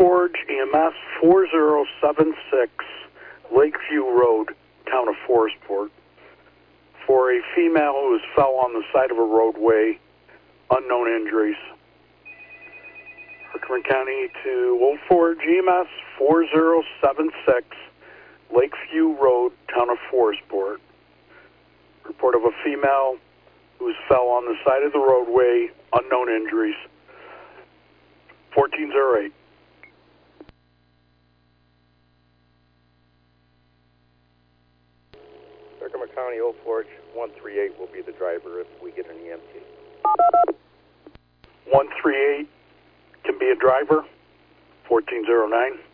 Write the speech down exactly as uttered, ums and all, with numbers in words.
Forge, E M S four zero seven six, Lakeview Road, town of Forestport, for a female who has fell on the side of a roadway, unknown injuries. Herkimer County to Old Forge, E M S four zero seven six, Lakeview Road, town of Forestport. Report of a female who fell on the side of the roadway, unknown injuries. fourteen oh eight. Herkimer County, Old Forge, one three eight will be the driver if we get an E M T. one three eight can be a driver, fourteen oh nine.